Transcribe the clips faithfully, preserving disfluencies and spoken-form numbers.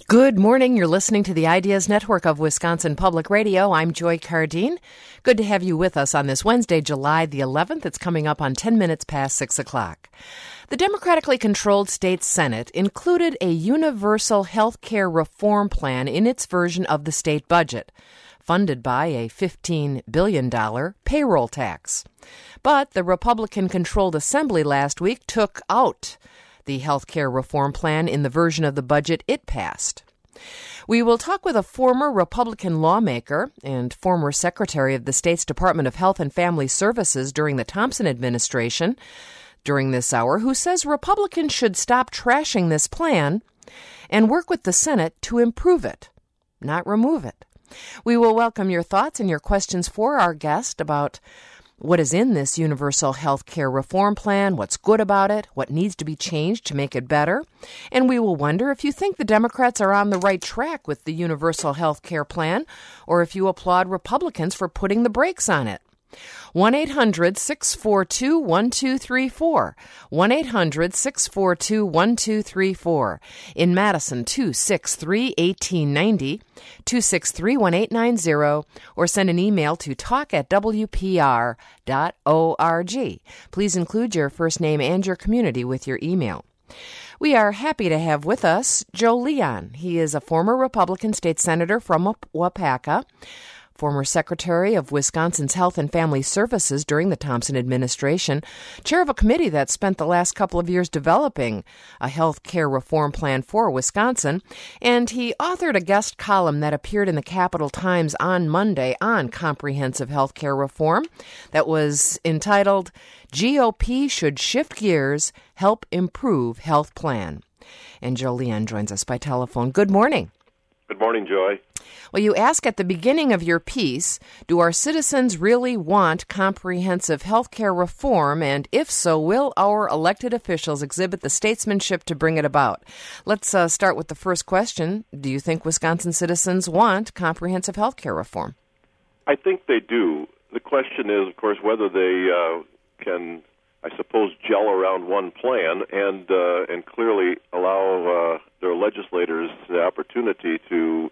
Good morning. You're listening to the Ideas Network of Wisconsin Public Radio. I'm Joy Cardine. Good to have you with us on this Wednesday, July the eleventh. It's coming up on ten minutes past six o'clock. The democratically controlled state Senate included a universal health care reform plan in its version of the state budget, funded by a fifteen billion dollars payroll tax. But the Republican-controlled Assembly last week took out the health care reform plan in the version of the budget it passed. We will talk with a former Republican lawmaker and former secretary of the state's Department of Health and Family Services during the Thompson administration during this hour, who says Republicans should stop trashing this plan and work with the Senate to improve it, not remove it. We will welcome your thoughts and your questions for our guest about what is in this universal health care reform plan, what's good about it, what needs to be changed to make it better. And we will wonder if you think the Democrats are on the right track with the universal health care plan, or if you applaud Republicans for putting the brakes on it. one eight hundred six four two one two three four. one eight hundred six four two one two three four. In Madison, two six three one eight nine zero, two six three one eight nine zero, or send an email to talk at w p r dot org. Please include your first name and your community with your email. We are happy to have with us Joe Leon. He is a former Republican state senator from Waupaca, former Secretary of Wisconsin's Health and Family Services during the Thompson administration, chair of a committee that spent the last couple of years developing a health care reform plan for Wisconsin, and he authored a guest column that appeared in the Capital Times on Monday on comprehensive health care reform that was entitled, G O P Should Shift Gears, Help Improve Health Plan. And Joe Leon joins us by telephone. Good morning. Good morning, Joy. Well, you ask at the beginning of your piece, do our citizens really want comprehensive health care reform? And if so, will our elected officials exhibit the statesmanship to bring it about? Let's uh, start with the first question. Do you think Wisconsin citizens want comprehensive health care reform? I think they do. The question is, of course, whether they uh, can, I suppose, gel around one plan and uh, and clearly allow uh, their legislators the opportunity to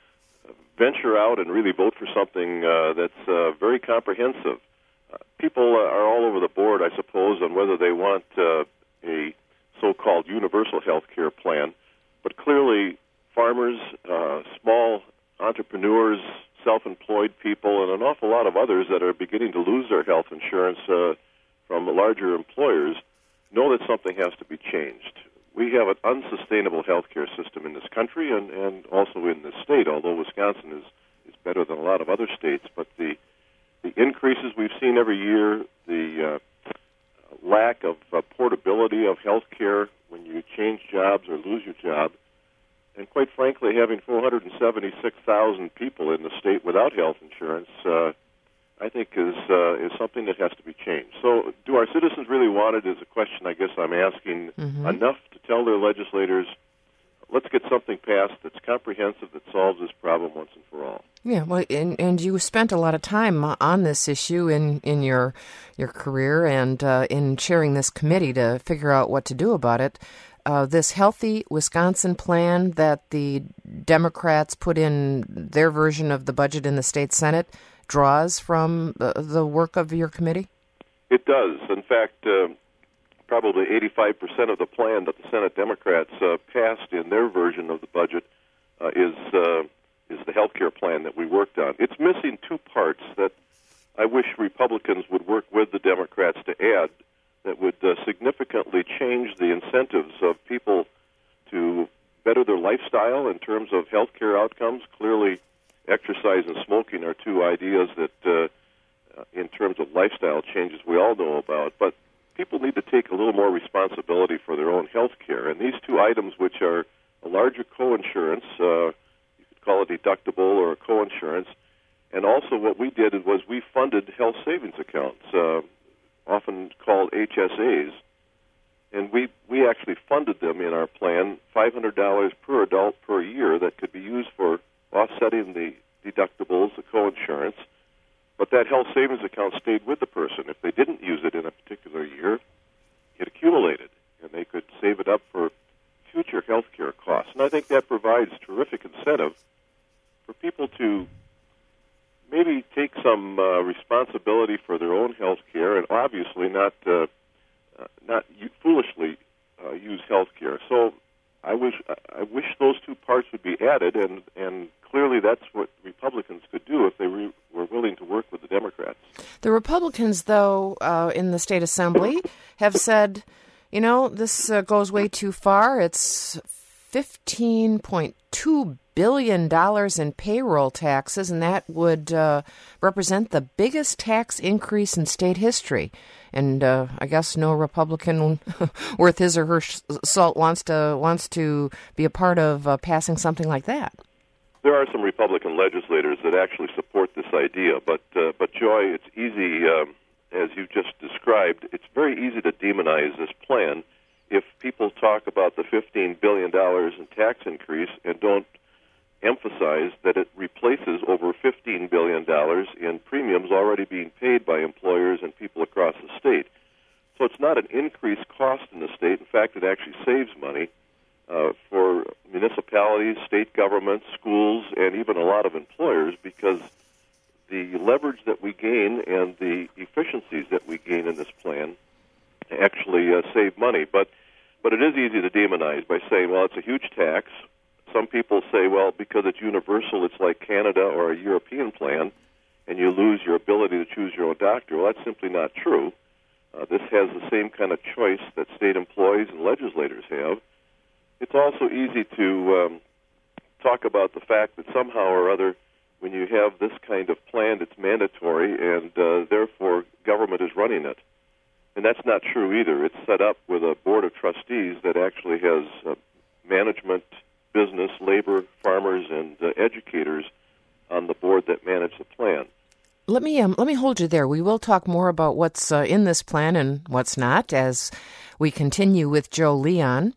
venture out and really vote for something uh, that's uh, very comprehensive. Uh, people uh, are all over the board, I suppose, on whether they want uh, a so-called universal health care plan. But clearly, farmers, uh, small entrepreneurs, self-employed people, and an awful lot of others that are beginning to lose their health insurance uh, from larger employers know that something has to be changed. We have an unsustainable health care system in this country and, and also in this state, although Wisconsin is, is better than a lot of other states. But the the increases we've seen every year, the uh, lack of uh, portability of health care when you change jobs or lose your job, and quite frankly, having four hundred seventy-six thousand people in the state without health insurance, uh, I think is uh, is something that has to be changed. So do our citizens really want it is a question I guess I'm asking. Mm-hmm. Enough to tell their legislators, let's get something passed that's comprehensive, that solves this problem once and for all. Yeah, well, and, and you spent a lot of time on this issue in, in your your career and uh, in chairing this committee to figure out what to do about it. Uh, this Healthy Wisconsin plan that the Democrats put in their version of the budget in the state Senate draws from the, the work of your committee? It does. In fact, uh, probably eighty-five percent of the plan that the Senate Democrats uh, passed in their version of the budget uh, is uh, is the health care plan that we worked on. It's missing two parts that I wish Republicans would work with the Democrats to add that would uh, significantly change the incentives of people to better their lifestyle in terms of health care outcomes. Clearly, exercise and smoking are two ideas that, uh, uh, in terms of lifestyle changes, we all know about. But people need to take a little more responsibility for their own health care. And these two items, which are a larger co-insurance, uh, you could call it deductible or a co-insurance, and also what we did was we funded health savings accounts, uh, often called H S As, and we, we actually funded them in our plan, five hundred dollars per adult per year that could be used for offsetting the deductibles, the co-insurance, but that health savings account stayed with the person. If they didn't use it in a particular year, it accumulated, and they could save it up for future health care costs. I think that provides terrific incentive for people to maybe take some uh, responsibility for their own health care, and obviously not uh, uh, not foolishly uh, use health care. So I wish I wish those two parts would be added, and, and clearly that's what Republicans could do if they re- were willing to work with the Democrats. The Republicans, though, uh, in the state assembly have said, you know, this uh, goes way too far. It's fifteen point two billion dollars in payroll taxes, and that would uh, represent the biggest tax increase in state history. And uh, I guess no Republican worth his or her salt wants to wants to be a part of uh, passing something like that. There are some Republican legislators that actually support this idea, but uh, but Joy, it's easy, um, as you just described, it's very easy to demonize this plan if people talk about the fifteen billion dollars in tax increase and don't emphasize that it replaces over fifteen billion dollars in premiums already being paid by employers and people across the state. So it's not an increased cost in the state. In fact, it actually saves money uh, for municipalities, state governments, schools, and even a lot of employers, because the leverage that we gain and the efficiencies that we gain in this plan actually uh, save money. But but it is easy to demonize by saying, well, it's a huge tax. Some people say, well, because it's universal, it's like Canada or a European plan, and you lose your ability to choose your own doctor. Well, that's simply not true. Uh, this has the same kind of choice that state employees and legislators have. It's also easy to um, talk about the fact that somehow or other, when you have this kind of plan, it's mandatory, and uh, therefore government is running it. And that's not true either. It's set up with a board of trustees that actually has uh, management, business, labor, farmers, and uh, educators on the board that manage the plan. Let me um, let me hold you there. We will talk more about what's uh, in this plan and what's not as we continue with Joe Leon,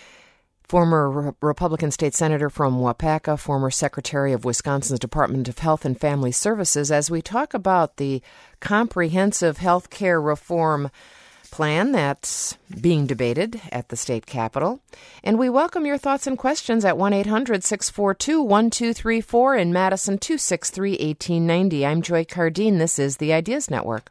former Re- Republican state senator from Waupaca, former secretary of Wisconsin's Department of Health and Family Services, as we talk about the comprehensive health care reform plan that's being debated at the state capitol. And we welcome your thoughts and questions at one eight hundred six four two one two three four, in Madison two six three one eight nine zero. I'm Joy Cardine. This is the Ideas Network.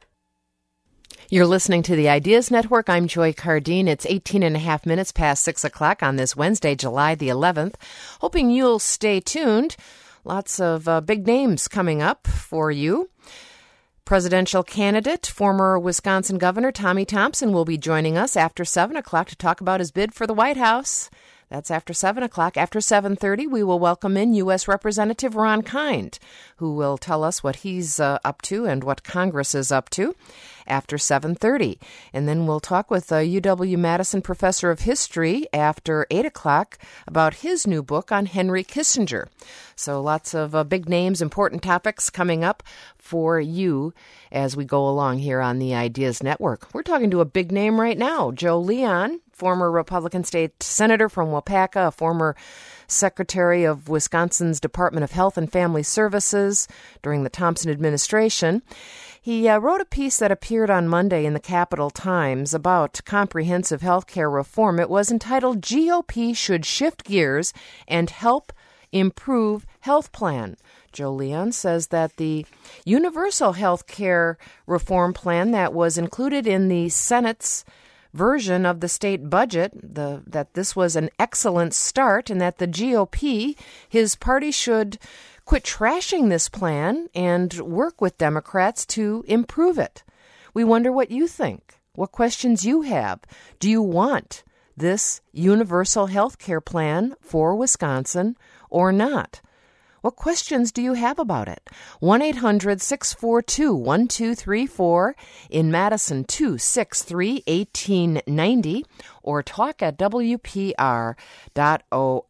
You're listening to the Ideas Network. I'm Joy Cardine. It's eighteen and a half minutes past six o'clock on this Wednesday, July the eleventh. Hoping you'll stay tuned. Lots of uh, big names coming up for you. Presidential candidate, former Wisconsin Governor Tommy Thompson will be joining us after seven o'clock to talk about his bid for the White House. That's after seven o'clock. After seven thirty, we will welcome in U S Representative Ron Kind, who will tell us what he's uh, up to and what Congress is up to after seven thirty. And then we'll talk with a U W-Madison professor of history after eight o'clock about his new book on Henry Kissinger. So lots of uh, big names, important topics coming up for you as we go along here on the Ideas Network. We're talking to a big name right now, Joe Leon, former Republican state senator from Waupaca, a former secretary of Wisconsin's Department of Health and Family Services during the Thompson administration. He uh, wrote a piece that appeared on Monday in the Capital Times about comprehensive health care reform. It was entitled, G O P Should Shift Gears and Help Improve Health Plan. Joe Leon says that the universal health care reform plan that was included in the Senate's version of the state budget, the, that this was an excellent start, and that the G O P, his party, should quit trashing this plan and work with Democrats to improve it. We wonder what you think, what questions you have. Do you want this universal health care plan for Wisconsin or not? What questions do you have about it? one eight hundred six four two one two three four, in Madison two six three one eight nine zero, or talk at w p r dot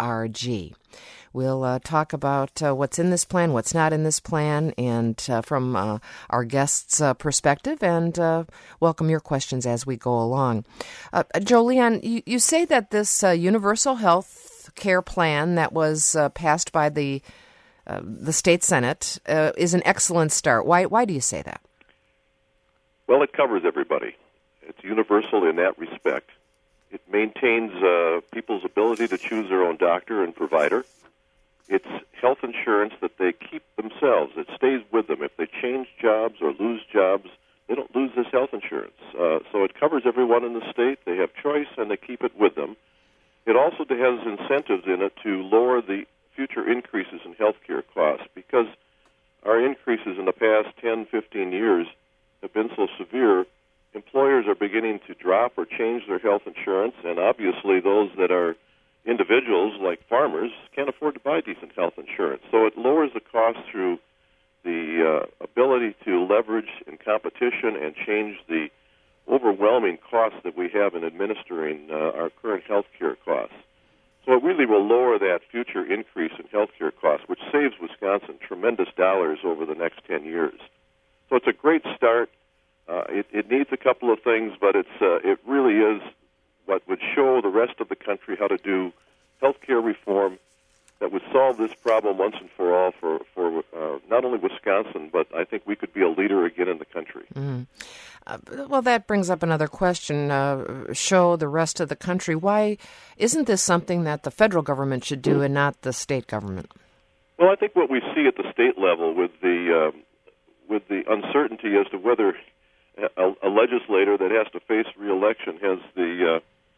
org. We'll uh, talk about uh, what's in this plan, what's not in this plan, and uh, from uh, our guests' uh, perspective, and uh, welcome your questions as we go along. Uh, Joe Leon, you, you say that this uh, universal health care plan that was uh, passed by the Uh, the state Senate uh, is an excellent start. Why why do you say that? Well, it covers everybody. It's universal in that respect. It maintains uh, people's ability to choose their own doctor and provider. It's health insurance that they keep themselves. It stays with them. If they change jobs or lose jobs, they don't lose this health insurance. Uh, so it covers everyone in the state. They have choice, and they keep it with them. It also has incentives in it to lower the future increases in health care costs, because our increases in the past ten, fifteen years have been so severe. Employers are beginning to drop or change their health insurance, and obviously those that are individuals, like farmers, can't afford to buy decent health insurance. So it lowers the cost through the uh, ability to leverage in competition and change the overwhelming costs that we have in administering uh, our current health care costs. So it really will lower that future increase in health care costs, which saves Wisconsin tremendous dollars over the next ten years. So it's a great start. Uh, it, it needs a couple of things, but it's uh, it really is what would show the rest of the country how to do health care reform that would solve this problem once and for all for, for uh, not only Wisconsin, but I think we could be a leader again in the country. Mm. Uh, well, that brings up another question. Uh, show the rest of the country. Why isn't this something that the federal government should do and not the state government? Well, I think what we see at the state level with the uh, with the uncertainty as to whether a, a legislator that has to face re-election has the uh,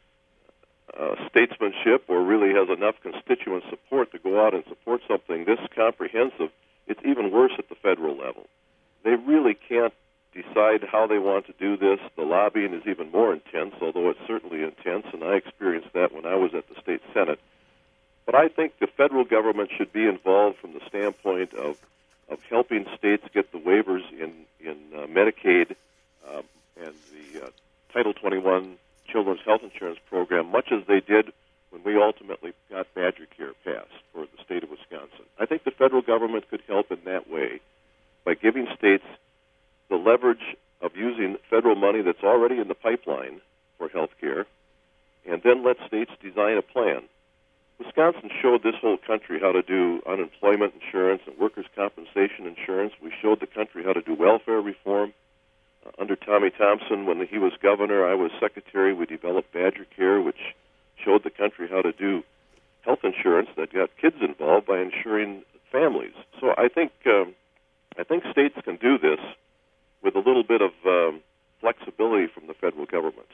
uh, statesmanship or really has enough constituent support to go out and support something this comprehensive, it's even worse at the federal level. They really can't decide how they want to do this. The lobbying is even more intense, although it's certainly intense, and I experienced that when I was at the state Senate. But I think the federal government should be involved from the standpoint of of helping states get the waivers in, in uh, Medicaid um, and the uh, Title twenty-one Children's Health Insurance Program, much as they did when we ultimately got Badger Care passed for the state of Wisconsin. I think the federal government could help in that way by giving states the leverage of using federal money that's already in the pipeline for health care, and then let states design a plan. Wisconsin showed this whole country how to do unemployment insurance and workers' compensation insurance. We showed the country how to do welfare reform. Uh, under Tommy Thompson, when he was governor, I was secretary. We developed Badger Care, which showed the country how to do health insurance that got kids involved by insuring families. So I think um, I think states can do this with a little bit of um, flexibility from the federal government.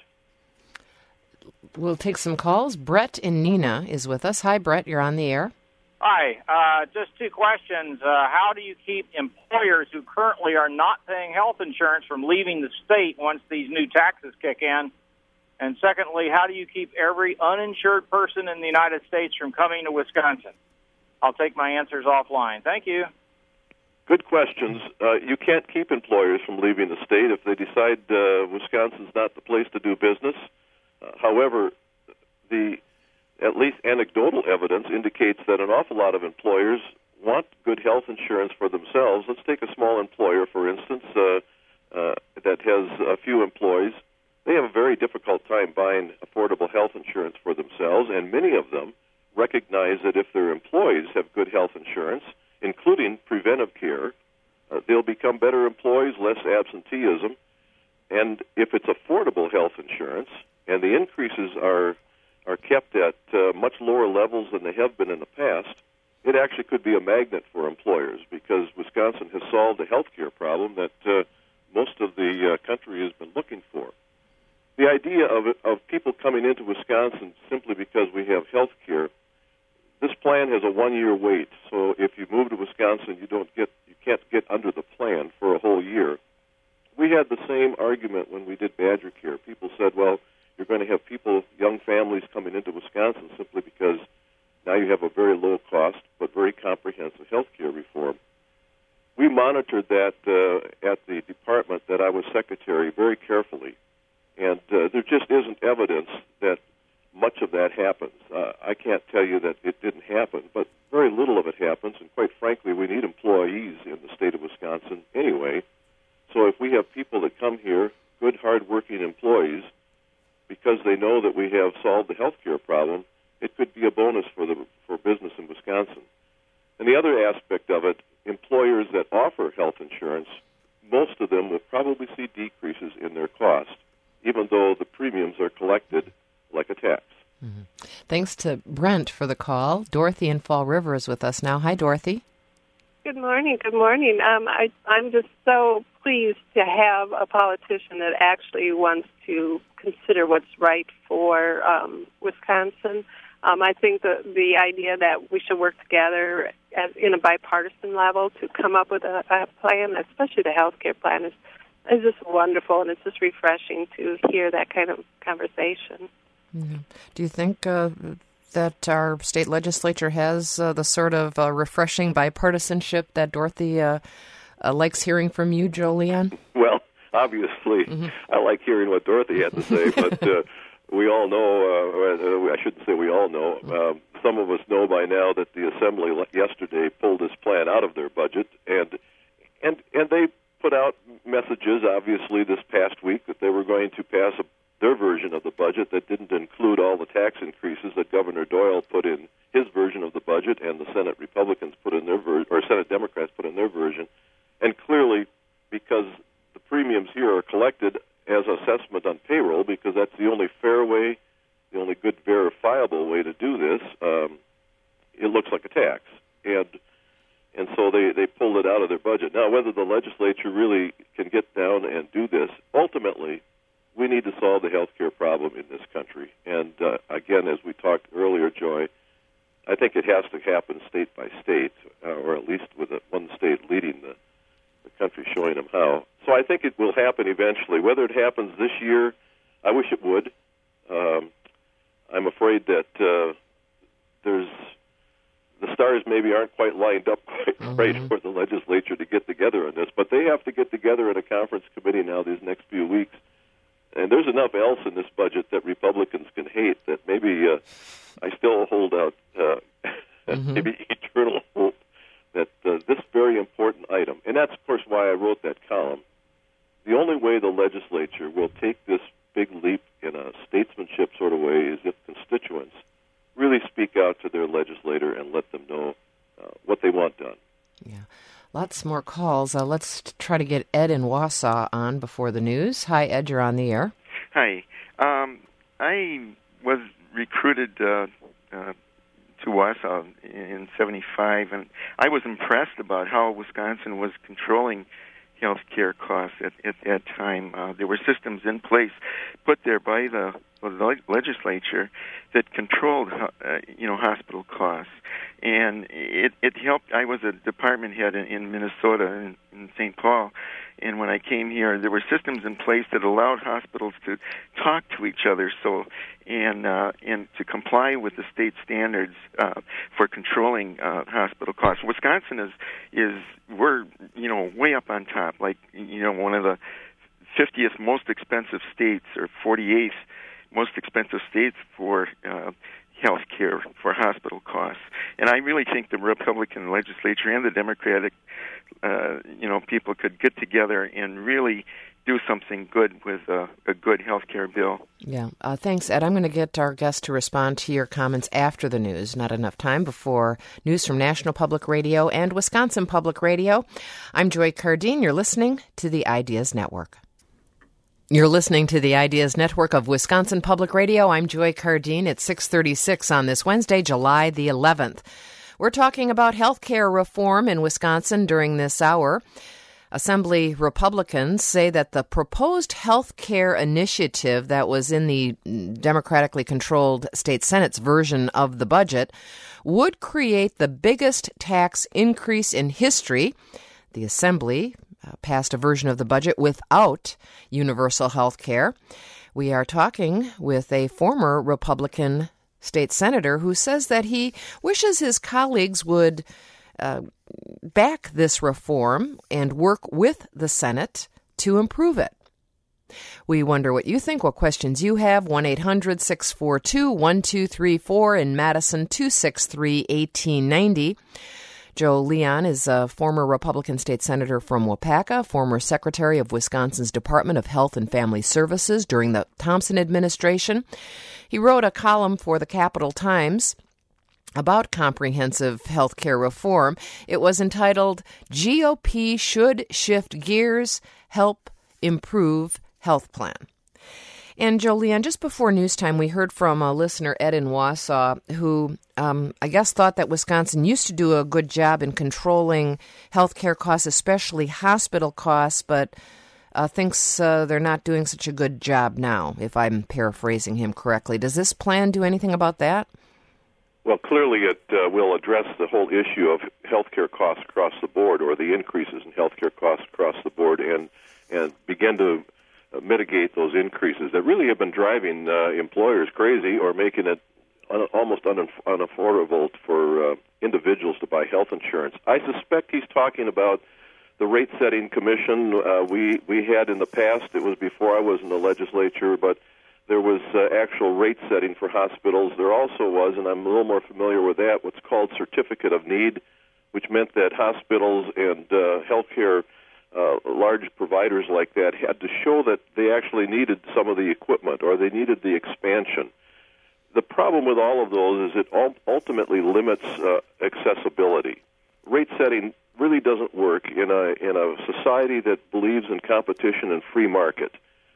We'll take some calls. Brett in Neenah is with us. Hi, Brett. You're on the air. Hi. Uh, just two questions. Uh, how do you keep employers who currently are not paying health insurance from leaving the state once these new taxes kick in? And secondly, how do you keep every uninsured person in the United States from coming to Wisconsin? I'll take my answers offline. Thank you. Good questions. Uh, you can't keep employers from leaving the state if they decide uh, Wisconsin's not the place to do business. Uh, however, the at least anecdotal evidence indicates that an awful lot of employers want good health insurance for themselves. Let's take a small employer, for instance, uh, uh, that has a few employees. They have a very difficult time buying affordable health insurance for themselves, and many of them recognize that if their employees have good health insurance, including preventive care, uh, they'll become better employees, less absenteeism. And if it's affordable health insurance, and the increases are are kept at uh, much lower levels than they have been in the past, it actually could be a magnet for employers, because Wisconsin has solved a health care problem that uh, most of the uh, country has been looking for. The idea of of people coming into Wisconsin simply because we have health care, this plan has a one-year wait. So if you move to Wisconsin, you don't get you can't get under the plan for a whole year. We had the same argument when we did Badger Care. People said, well, you're going to have people, young families, coming into Wisconsin simply because now you have a very low-cost but very comprehensive health care reform. We monitored that uh, at the department that I was secretary very carefully, and uh, there just isn't evidence that much of that happens. Uh, I can't tell you that it didn't happen, but very little of it happens, and quite frankly, we need employees in the state of Wisconsin anyway. So if we have people that come here, good, hard-working employees, because they know that we have solved the health care problem, it could be a bonus for the for business in Wisconsin. And the other aspect of it, employers that offer health insurance, most of them will probably see decreases in their cost, even though the premiums are collected like a Thanks to Brent for the call. Dorothy in Fall River is with us now. Hi, Dorothy. Good morning. Good morning. Um, I, I'm just so pleased to have a politician that actually wants to consider what's right for um, Wisconsin. Um, I think the the idea that we should work together as, in a bipartisan level to come up with a, a plan, especially the health care plan, is is just wonderful, and it's just refreshing to hear that kind of conversation. Mm-hmm. Do you think uh, that our state legislature has uh, the sort of uh, refreshing bipartisanship that Dorothy uh, uh, likes hearing from you, Joe Leon? Well, obviously, mm-hmm. I like hearing what Dorothy had to say, but uh, we all know, uh, I shouldn't say we all know, uh, some of us know by now that the Assembly yesterday pulled this plan out of their budget, and and and they put out messages, obviously, this past week that they were going to pass a, their version of the budget that didn't include all the tax increases that Governor Doyle put in his version of the budget and the Senate Republicans put in their version, or Senate Democrats put in their version. And clearly, because the premiums here are collected as assessment on payroll, because that's the only fair way, the only good verifiable way to do this, um, it looks like a tax. And and so they, they pulled it out of their budget. Now, whether the legislature really can get down and do this, ultimately, we need to solve the health care problem in this country. And, uh, again, as we talked earlier, Joy, I think it has to happen state by state, uh, or at least with a, one state leading the, the country, showing them how. So I think it will happen eventually. Whether it happens this year, I wish it would. Um, I'm afraid that uh, there's the stars maybe aren't quite lined up quite mm-hmm. right for the legislature to get together on this, but they have to get together in a conference committee now these next few weeks. And there's enough else in this budget that Republicans can hate that maybe uh, I still hold out uh, mm-hmm. maybe eternal hope that uh, this very important item, and that's, of course, why I wrote that column, the only way the legislature will take this big leap in a statesmanship sort of way is if constituents really speak out to their legislator and let them know uh, what they want done. Yeah. Lots more calls. Uh, let's try to get Ed in Wausau on before the news. Hi, Ed, you're on the air. Hi. Um, I was recruited uh, uh, to Wausau in seventy-five, and I was impressed about how Wisconsin was controlling health care costs at, at that time. Uh, there were systems in place put there by the, the legislature that controlled, uh, you know, hospital costs. And it, it helped. I was a department head in, in Minnesota, in, in Saint Paul, and when I came here, there were systems in place that allowed hospitals to talk to each other, so and uh, and to comply with the state standards uh, for controlling uh, hospital costs. Wisconsin is is we're you know way up on top, like you know one of the fiftieth most expensive states or forty-eighth most expensive states for uh, health care, for hospital costs. And I really think the Republican legislature and the Democratic, uh, you know, people could get together and really do something good with uh, a good health care bill. Yeah. Uh, thanks, Ed. I'm going to get our guest to respond to your comments after the news. Not enough time before news from National Public Radio and Wisconsin Public Radio. I'm Joy Cardine. You're listening to the Ideas Network. You're listening to the Ideas Network of Wisconsin Public Radio. I'm Joy Cardine at six thirty-six on this Wednesday, July the eleventh. We're talking about health care reform in Wisconsin during this hour. Assembly Republicans say that the proposed health care initiative that was in the democratically controlled state Senate's version of the budget would create the biggest tax increase in history. The Assembly Uh, passed a version of the budget without universal health care. We are talking with a former Republican state senator who says that he wishes his colleagues would uh, back this reform and work with the Senate to improve it. We wonder what you think, what questions you have. one eight hundred six four two one two three four in Madison, two six three one eight nine zero. Joe Leon is a former Republican state senator from Waupaca, former secretary of Wisconsin's Department of Health and Family Services during the Thompson administration. He wrote a column for the Capital Times about comprehensive health care reform. It was entitled, G O P Should Shift Gears, Help Improve Health Plan. And Joleanne, just before news time, we heard from a listener, Ed in Wausau, who um, I guess thought that Wisconsin used to do a good job in controlling health care costs, especially hospital costs, but uh, thinks uh, they're not doing such a good job now, if I'm paraphrasing him correctly. Does this plan do anything about that? Well, clearly it uh, will address the whole issue of healthcare costs across the board, or the increases in healthcare costs across the board, and and begin to uh, mitigate those increases that really have been driving uh, employers crazy, or making it un- almost un- unaffordable for uh, individuals to buy health insurance. I suspect he's talking about the rate-setting commission uh, we we had in the past. It was before I was in the legislature, but there was uh, actual rate setting for hospitals. There also was, and I'm a little more familiar with that, what's called certificate of need, which meant that hospitals and uh, healthcare uh, large providers like that had to show that they actually needed some of the equipment or they needed the expansion. The problem with all of those is it ultimately limits uh, accessibility. Rate setting really doesn't work in a in a society that believes in competition and free market.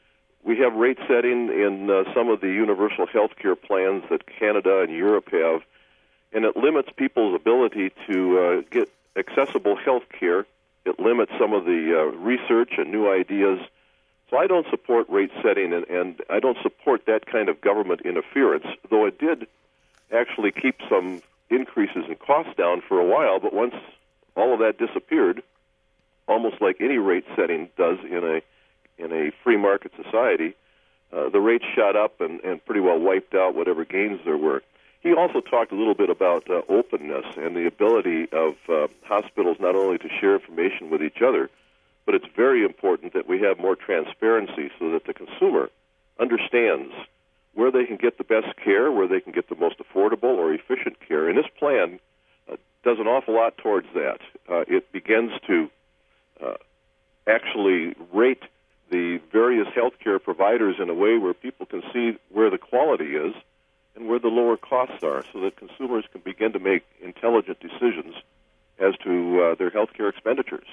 We have rate setting in uh, some of the universal health care plans that Canada and Europe have, and it limits people's ability to uh, get accessible health care. It limits some of the uh, research and new ideas. So I don't support rate setting, and, and I don't support that kind of government interference, though it did actually keep some increases in costs down for a while, but once all of that disappeared, almost like any rate setting does in a in a free market society, uh, the rates shot up and, and pretty well wiped out whatever gains there were. He also talked a little bit about uh, openness and the ability of uh, hospitals not only to share information with each other, but it's very important that we have more transparency so that the consumer understands where they can get the best care, where they can get the most affordable or efficient care. And this plan uh, does an awful lot towards that. Uh, it begins to uh, actually rate the various healthcare providers in a way where people can see where the quality is and where the lower costs are, so that consumers can begin to make intelligent decisions as to uh, their healthcare expenditures.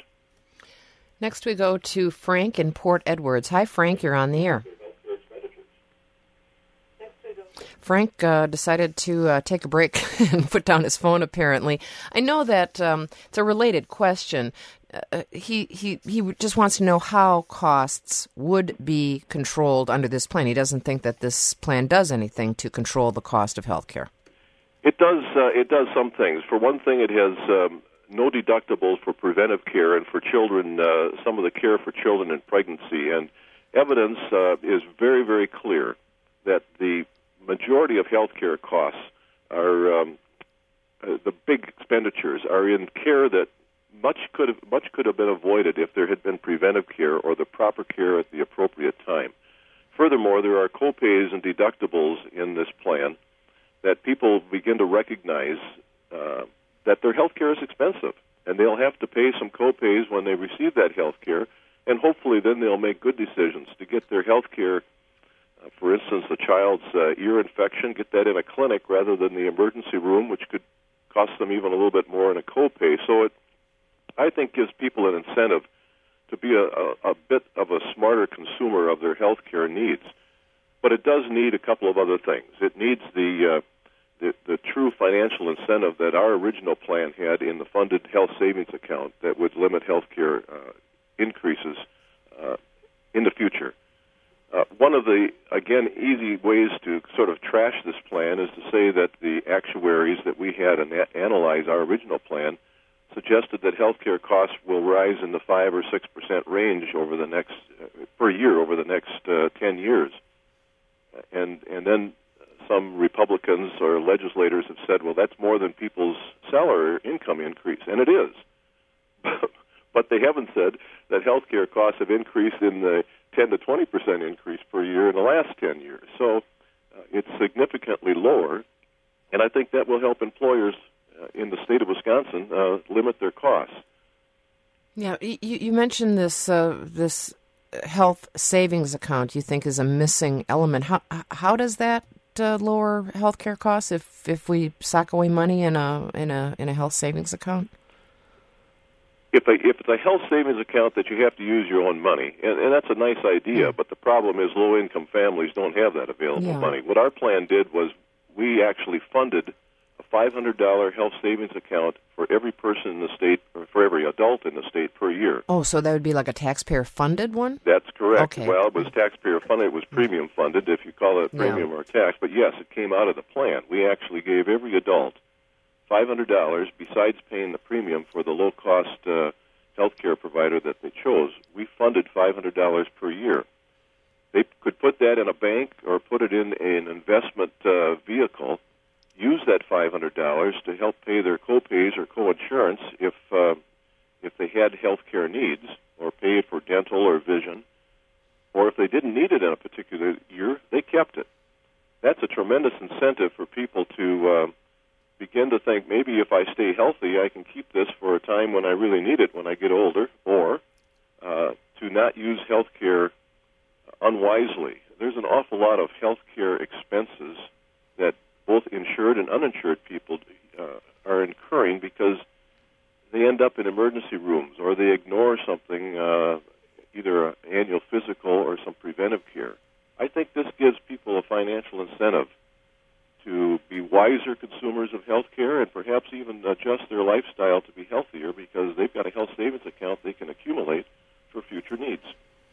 Next we go to Frank in Port Edwards. Hi, Frank, you're on the air. Frank uh, decided to uh, take a break and put down his phone, apparently. I know that um, it's a related question. Uh, he, he, he just wants to know how costs would be controlled under this plan. He doesn't think that this plan does anything to control the cost of health care. It does, uh, it does some things. For one thing, it has um, no deductibles for preventive care, and for children, uh, some of the care for children in pregnancy. And evidence uh, is very, very clear that the majority of health care costs are, um, uh, the big expenditures are in care that much could have, much could have been avoided if there had been preventive care or the proper care at the appropriate time. Furthermore, there are co-pays and deductibles in this plan that people begin to recognize uh, that their health care is expensive, and they'll have to pay some co-pays when they receive that health care, and hopefully then they'll make good decisions to get their health care. Uh, for instance, a child's uh, ear infection, get that in a clinic rather than the emergency room, which could cost them even a little bit more in a co-pay. So it, I think, gives people an incentive to be a, a, a bit of a smarter consumer of their health care needs. But it does need a couple of other things. It needs the, uh, the the true financial incentive that our original plan had in the funded health savings account that would limit health care uh, increases uh, in the future. Uh, one of the, again, easy ways to sort of trash this plan is to say that the actuaries that we had and analyze our original plan suggested that healthcare costs will rise in the five or six percent range over the next uh, per year over the next uh, ten years, and and then some Republicans or legislators have said, well, that's more than people's salary or income increase, and it is, but they haven't said that healthcare costs have increased in the ten to twenty percent increase per year in the last ten years. So uh, it's significantly lower, and I think that will help employers in the state of Wisconsin uh, limit their costs. Yeah, you, you mentioned this uh, this health savings account you think is a missing element. How how does that uh, lower health care costs if, if we sock away money in a in a in a health savings account? if, a, if it's a health savings account that you have to use your own money, and, and that's a nice idea, mm. but the problem is low-income families don't have that available yeah. money. What our plan did was we actually funded a five hundred dollars health savings account for every person in the state, or for every adult in the state per year. Oh, so that would be like a taxpayer-funded one? That's correct. Okay. Well, it was taxpayer-funded. It was premium-funded, if you call it premium yeah. or tax. But, yes, it came out of the plan. We actually gave every adult five hundred dollars besides paying the premium for the low-cost uh, health care provider that they chose. We funded five hundred dollars per year. They could put that in a bank or put it in an investment uh, vehicle, use that five hundred dollars to help pay their co-pays or co-insurance if uh, if they had health care needs, or pay for dental or vision, or if they didn't need it in a particular year, they kept it. That's a tremendous incentive for people to uh, begin to think, maybe if I stay healthy, I can keep this for a time when I really need it when I get older, or uh, to not use health care unwisely. There's an awful lot of health care expenses that both insured and uninsured people uh, are incurring because they end up in emergency rooms or they ignore something, uh, either an annual physical or some preventive care. I think this gives people a financial incentive to be wiser consumers of health care and perhaps even adjust their lifestyle to be healthier because they've got a health savings account they can accumulate for future needs.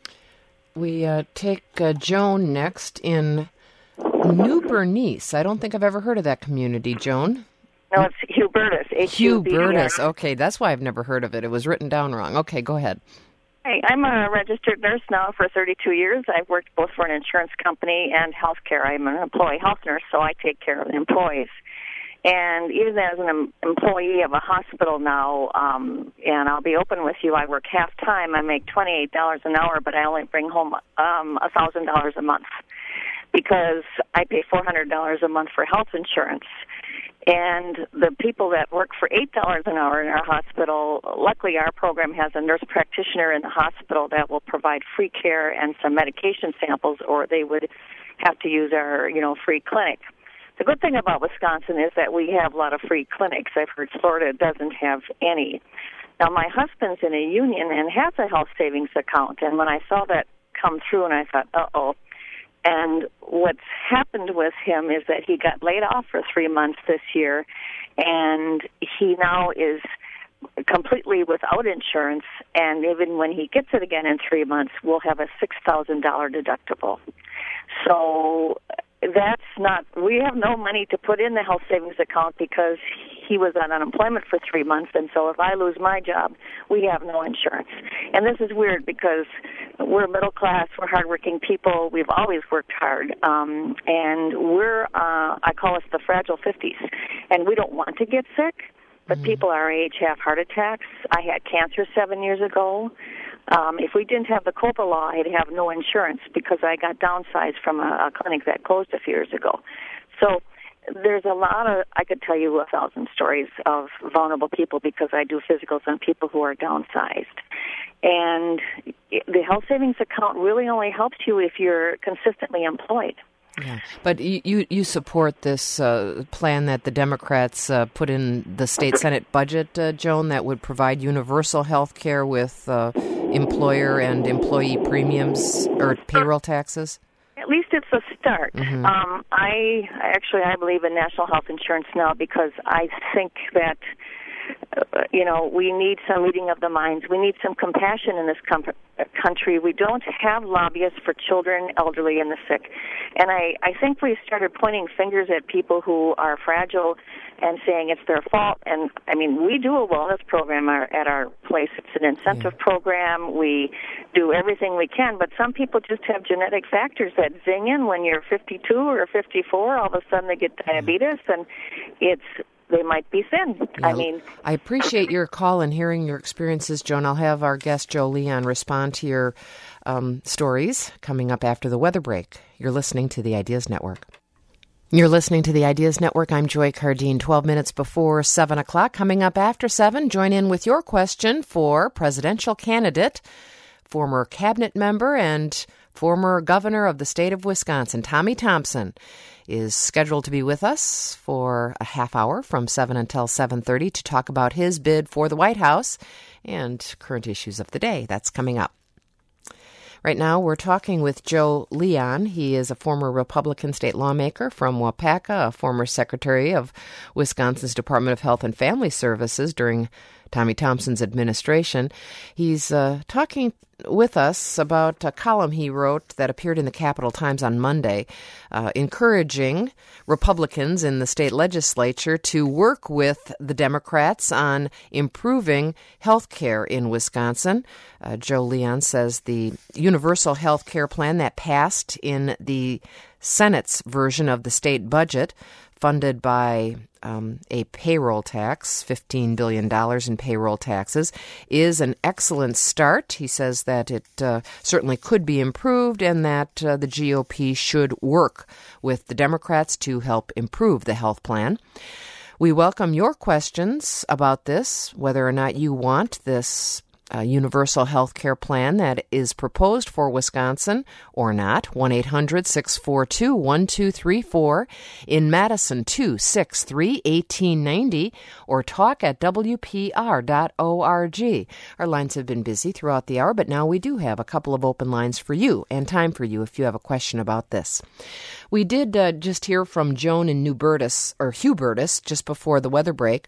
We uh, take uh, Joan next in New Bernice. I don't think I've ever heard of that community, Joan. No, it's Hubertus. H U B E R. Hubertus. Okay, that's why I've never heard of it. It was written down wrong. Okay, go ahead. Hey, I'm a registered nurse now for thirty-two years. I've worked both for an insurance company and healthcare. I'm an employee health nurse, so I take care of the employees. And even as an em- employee of a hospital now, um, and I'll be open with you, I work half-time. I make twenty-eight dollars an hour, but I only bring home um, one thousand dollars a month because I pay four hundred dollars a month for health insurance. And the people that work for eight dollars an hour in our hospital, luckily our program has a nurse practitioner in the hospital that will provide free care and some medication samples, or they would have to use our, you know, free clinic. The good thing about Wisconsin is that we have a lot of free clinics. I've heard Florida doesn't have any. Now, my husband's in a union and has a health savings account, and when I saw that come through, and I thought, uh-oh. And what's happened with him is that he got laid off for three months this year, and he now is completely without insurance, and even when he gets it again in three months, we'll have a six thousand dollars deductible. So that's not, we have no money to put in the health savings account because he was on unemployment for three months, and so if I lose my job, we have no insurance. And this is weird because we're middle class, we're hardworking people, we've always worked hard, um, and we're, uh, I call us the fragile fifties, and we don't want to get sick, but mm-hmm. people our age have heart attacks. I had cancer seven years ago. Um, if we didn't have the COBRA law, I'd have no insurance because I got downsized from a, a clinic that closed a few years ago. So there's a lot of, I could tell you a thousand stories of vulnerable people because I do physicals on people who are downsized. And the health savings account really only helps you if you're consistently employed. Yeah, but you you support this uh, plan that the Democrats uh, put in the state Senate budget, uh, Joan, that would provide universal health care with uh, employer and employee premiums or payroll taxes? At least it's a start. Mm-hmm. Um, I actually I believe in national health insurance now because I think that Uh, you know, we need some meeting of the minds. We need some compassion in this com- country. We don't have lobbyists for children, elderly, and the sick. And I, I think we started pointing fingers at people who are fragile and saying it's their fault. And, I mean, we do a wellness program our, at our place. It's an incentive yeah. program. We do everything we can. But some people just have genetic factors that zing in when you're fifty-two or fifty-four. All of a sudden they get diabetes, and it's they might be thin. Yeah, I mean, I appreciate your call and hearing your experiences, Joan. I'll have our guest, Joe Leon, respond to your um, stories coming up after the weather break. You're listening to the Ideas Network. You're listening to the Ideas Network. I'm Joy Cardine. twelve minutes before seven o'clock. Coming up after seven, join in with your question for presidential candidate, former cabinet member, and former governor of the state of Wisconsin, Tommy Thompson, is scheduled to be with us for a half hour from seven until seven thirty to talk about his bid for the White House and current issues of the day. That's coming up. Right now, we're talking with Joe Leon. He is a former Republican state lawmaker from Waupaca, a former secretary of Wisconsin's Department of Health and Family Services during Tommy Thompson's administration. He's uh, talking with us about a column he wrote that appeared in the Capital Times on Monday, uh, encouraging Republicans in the state legislature to work with the Democrats on improving health care in Wisconsin. Uh, Joe Leon says the universal health care plan that passed in the Senate's version of the state budget, funded by um, a payroll tax, fifteen billion dollars in payroll taxes, is an excellent start. He says that it uh, certainly could be improved and that uh, the G O P should work with the Democrats to help improve the health plan. We welcome your questions about this, whether or not you want this Uh, universal health care plan that is proposed for Wisconsin or not. one eight hundred six four two one two three four. In Madison, two six three one eight nine zero, or talk at W P R dot org. Our lines have been busy throughout the hour, but now we do have a couple of open lines for you and time for you if you have a question about this. We did uh, just hear from Joan in New Bertus, or Hubertus, just before the weather break.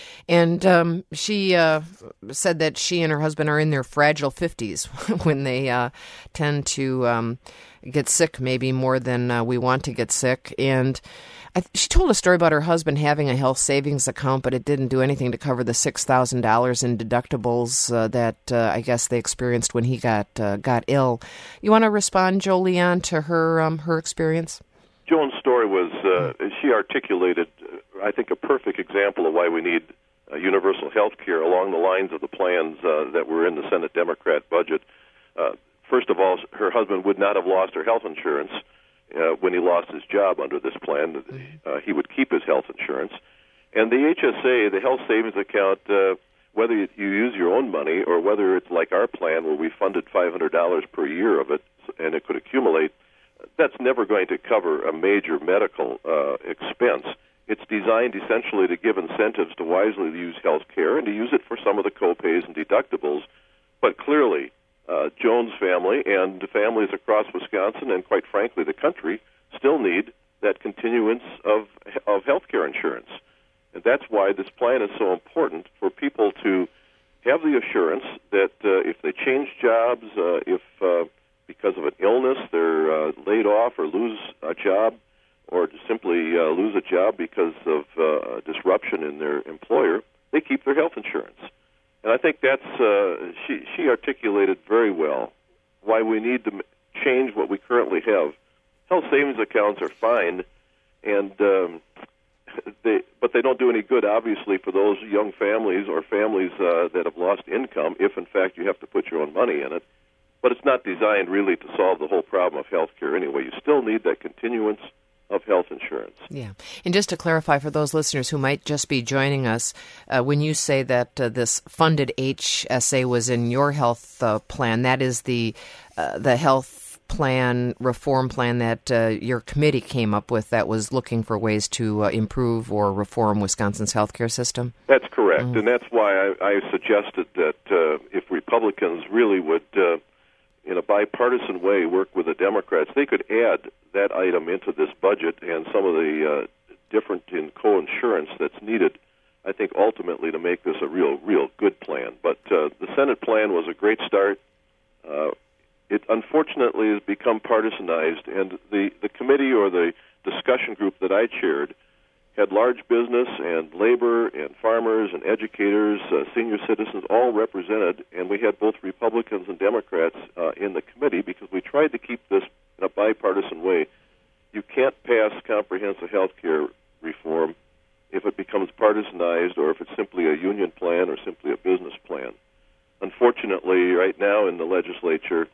And um, she uh, said that she and her husband are in their fragile fifties when they uh, tend to um, get sick, maybe more than uh, we want to get sick. And I, she told a story about her husband having a health savings account, but it didn't do anything to cover the six thousand dollars in deductibles uh, that uh, I guess they experienced when he got uh, got ill. You want to respond, Joe Leon, to her um, her experience? Joan's story was, uh, she articulated, uh, I think, a perfect example of why we need uh, universal health care along the lines of the plans uh, that were in the Senate Democrat budget. Uh, first of all, her husband would not have lost her health insurance uh, when he lost his job under this plan. Uh, he would keep his health insurance. And the H S A, the health savings account, uh, whether you use your own money or whether it's like our plan where we funded five hundred dollars per year of it and it could accumulate, that's never going to cover a major medical uh, expense. It's designed essentially to give incentives to wisely use health care and to use it for some of the co-pays and deductibles. But clearly, uh, Joan's family and families across Wisconsin and, quite frankly, the country still need that continuance of, of health care insurance. And that's why this plan is so important for people to have the assurance that uh, if they change jobs, uh, if uh, because of an illness they're uh, laid off or lose a job, or simply uh, lose a job because of uh, disruption in their employer, they keep their health insurance. And I think that's, uh, she, she articulated very well why we need to change what we currently have. Health savings accounts are fine, and um, they, but they don't do any good, obviously, for those young families or families uh, that have lost income if, in fact, you have to put your own money in it. But it's not designed really to solve the whole problem of health care anyway. You still need that continuance of health insurance. Yeah. And just to clarify for those listeners who might just be joining us, uh, when you say that uh, this funded H S A was in your health uh, plan, that is the uh, the health plan, reform plan that uh, your committee came up with that was looking for ways to uh, improve or reform Wisconsin's healthcare system? That's correct. Mm-hmm. And that's why I, I suggested that uh, if Republicans really would, uh, in a bipartisan way, work with the Democrats, they could add that item into this budget and some of the uh, different in co-insurance that's needed, I think, ultimately to make this a real, real good plan. But uh, the Senate plan was a great start. Uh, it unfortunately has become partisanized, and the, the committee or the discussion group that I chaired had large business and labor and farmers and educators, uh, senior citizens, all represented, and we had both Republicans and Democrats uh, in the committee because we tried to keep this in a bipartisan way. You can't pass comprehensive health care reform if it becomes partisanized or if it's simply a union plan or simply a business plan. Unfortunately, right now in the legislature,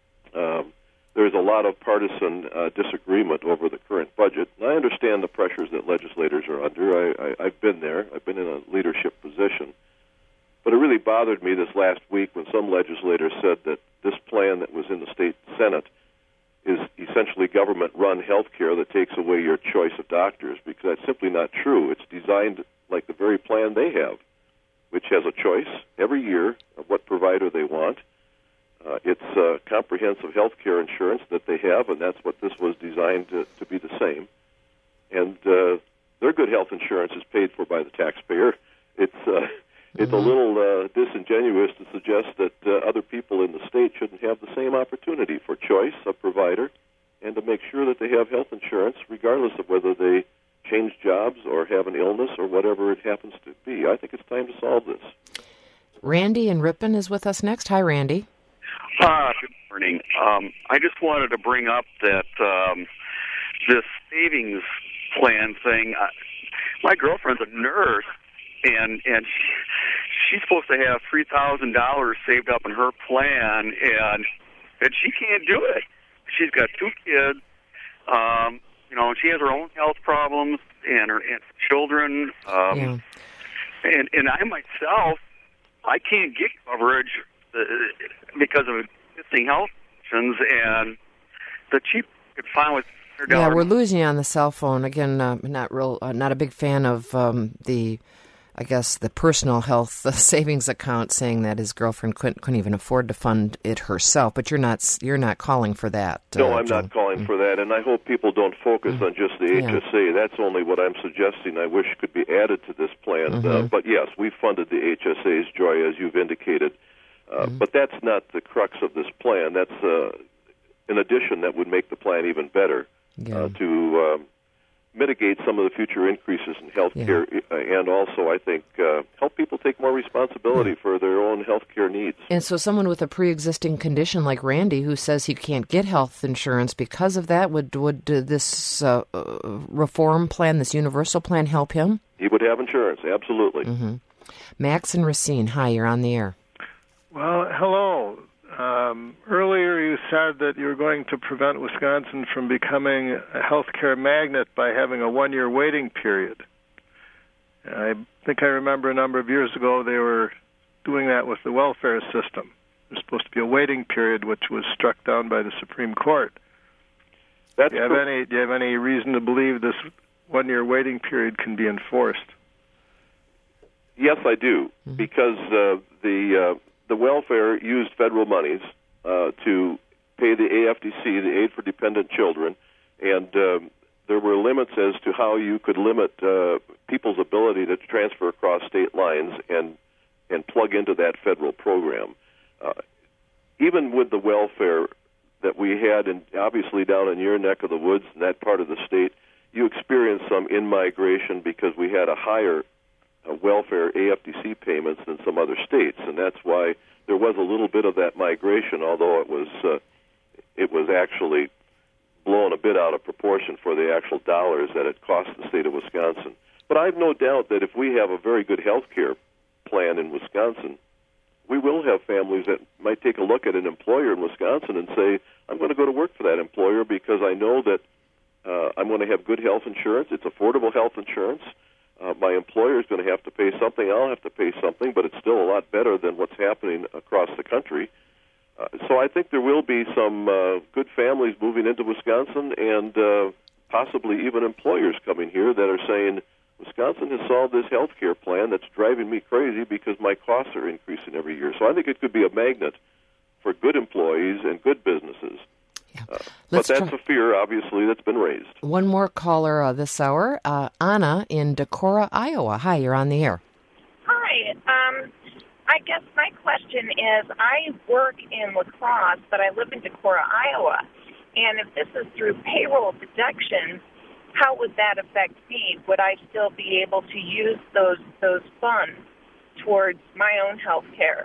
um, there's a lot of partisan uh, disagreement over the current budget. And I understand the pressures that legislators are under. I, I, I've been there. I've been in a leadership position. But it really bothered me this last week when some legislators said that this plan that was in the state Senate is essentially government-run health care that takes away your choice of doctors, because that's simply not true. It's designed like the very plan they have, which has a choice every year of what provider they want. Uh, it's uh, comprehensive health care insurance that they have, and that's what this was designed to, to be the same. And uh, their good health insurance is paid for by the taxpayer. It's uh, it's mm-hmm. a little uh, disingenuous to suggest that uh, other people in the state shouldn't have the same opportunity for choice of provider and to make sure that they have health insurance regardless of whether they change jobs or have an illness or whatever it happens to be. I think it's time to solve this. Randy in Ripon is with us next. Hi, Randy. Uh, good morning. Um, I just wanted to bring up that um, this savings plan thing. Uh, my girlfriend's a nurse, and and she, she's supposed to have three thousand dollars saved up in her plan, and and she can't do it. She's got two kids. Um, you know, she has her own health problems and her and children. Um, yeah. And and I myself, I can't get coverage uh, because of existing health conditions, and the cheap could finally. Yeah, we're losing you on the cell phone again. Uh, not real, uh, not a big fan of um, the, I guess the personal health uh, savings account, saying that his girlfriend couldn't couldn't even afford to fund it herself. But you're not you're not calling for that. Uh, no, I'm Joe. not calling mm. for that, and I hope people don't focus mm. on just the H S A. Yeah. That's only what I'm suggesting. I wish could be added to this plan. Mm-hmm. Uh, but yes, we funded the H S A's, Joy, as you've indicated. Uh, mm. But that's not the crux of this plan. That's uh, an addition that would make the plan even better. Yeah. Uh, to um, mitigate some of the future increases in health care, yeah. uh, and also, I think, uh, help people take more responsibility yeah. for their own health care needs. And so someone with a pre-existing condition like Randy, who says he can't get health insurance because of that, would, would uh, this uh, reform plan, this universal plan, help him? He would have insurance, absolutely. Mm-hmm. Max and Racine, hi, you're on the air. Well, hello. Um, earlier you said that you were going to prevent Wisconsin from becoming a healthcare magnet by having a one-year waiting period. I think I remember a number of years ago they were doing that with the welfare system. There's supposed to be a waiting period, which was struck down by the Supreme Court. That's do you have true. any? Do you have any reason to believe this one-year waiting period can be enforced? Yes, I do, mm-hmm. because uh, the uh, the welfare used federal monies uh, to pay the A F D C, the Aid for Dependent Children, and um, there were limits as to how you could limit uh, people's ability to transfer across state lines and and plug into that federal program. Uh, even with the welfare that we had, and obviously down in your neck of the woods in that part of the state, you experienced some in-migration because we had a higher uh, welfare A F D C payments than some other states, and that's why there was a little bit of that migration, although it was uh, it was actually blown a bit out of proportion for the actual dollars that it cost the state of Wisconsin. But I have no doubt that if we have a very good health care plan in Wisconsin, we will have families that might take a look at an employer in Wisconsin and say, I'm going to go to work for that employer because I know that uh, I'm going to have good health insurance. It's affordable health insurance. Uh, my employer is going to have to pay something. I'll have to pay something, but it's still a lot better than what's happening across the country. Uh, so I think there will be some uh, good families moving into Wisconsin and uh, possibly even employers coming here that are saying, Wisconsin has solved this health care plan that's driving me crazy because my costs are increasing every year. So I think it could be a magnet for good employees and good businesses. Yeah. Uh, but that's try- a fear, obviously, that's been raised. One more caller uh, this hour, uh, Anna in Decorah, Iowa. Hi, you're on the air. Hi. Um, I guess my question is, I work in La Crosse, but I live in Decorah, Iowa. And if this is through payroll deductions, how would that affect me? Would I still be able to use those those funds towards my own health care?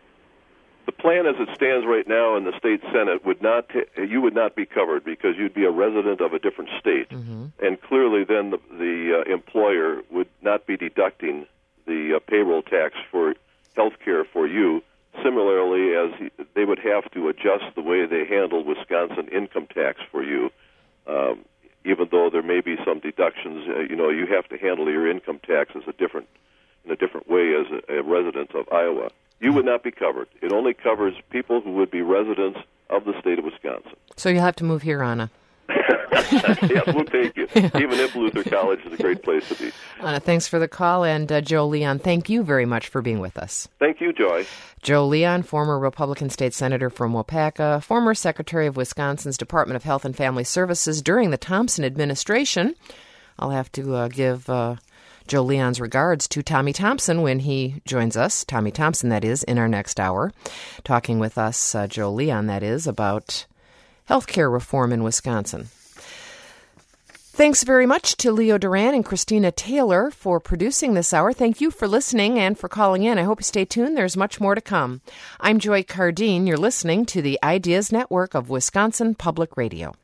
The plan as it stands right now in the state Senate would not t- you would not be covered because you'd be a resident of a different state, mm-hmm. and clearly then the, the uh, employer would not be deducting the uh, payroll tax for health care for you. Similarly, as he, they would have to adjust the way they handle Wisconsin income tax for you. Um, even though there may be some deductions, uh, you know, you have to handle your income tax as a different, in a different way as a, a resident of Iowa. You would not be covered. It only covers people who would be residents of the state of Wisconsin. So you'll have to move here, Anna. Yes, we'll take you. Even if Luther College is a great place to be. Anna, thanks for the call. And uh, Joe Leon, thank you very much for being with us. Thank you, Joy. Joe Leon, former Republican state senator from Waupaca, former secretary of Wisconsin's Department of Health and Family Services during the Thompson administration. I'll have to uh, give uh, Joe Leon's regards to Tommy Thompson when he joins us. Tommy Thompson, that is, in our next hour. Talking with us, uh, Joe Leon, that is, about health care reform in Wisconsin. Thanks very much to Leo Duran and Christina Taylor for producing this hour. Thank you for listening and for calling in. I hope you stay tuned. There's much more to come. I'm Joy Cardine. You're listening to the Ideas Network of Wisconsin Public Radio.